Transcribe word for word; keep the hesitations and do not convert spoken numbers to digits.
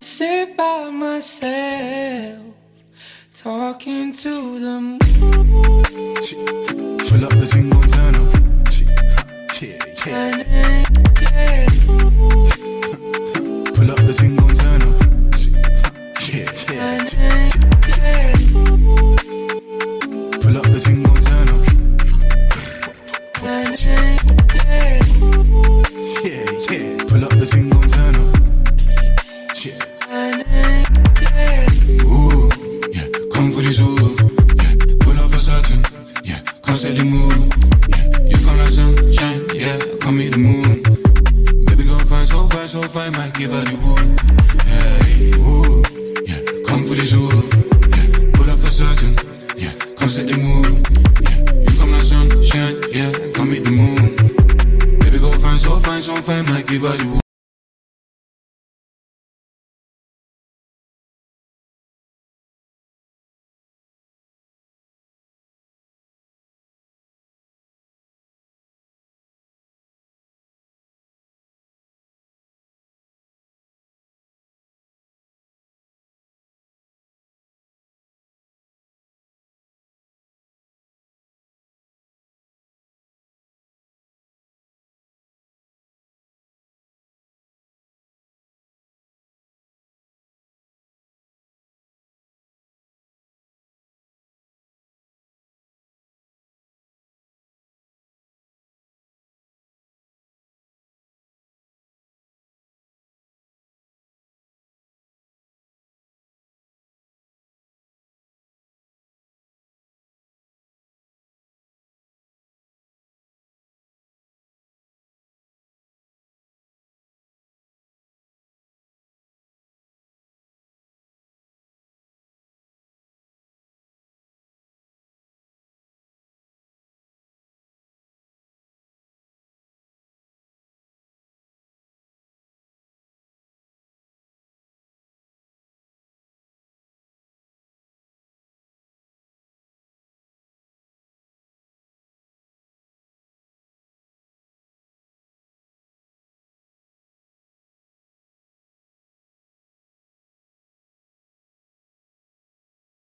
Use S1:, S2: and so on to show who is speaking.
S1: Sit by myself, talking to the moon.
S2: Pull up the thing, gon' turn up. Yeah, yeah.
S1: Yeah.
S2: Pull up the thing, gon' turn up. Yeah, yeah. Pull up the thing, gon' turn up. Yeah, yeah. Pull up the thing, gon' turn up. Yeah. Ooh, yeah. Come for this ooh. Yeah. Pull up for certain. Yeah. Can't say the move.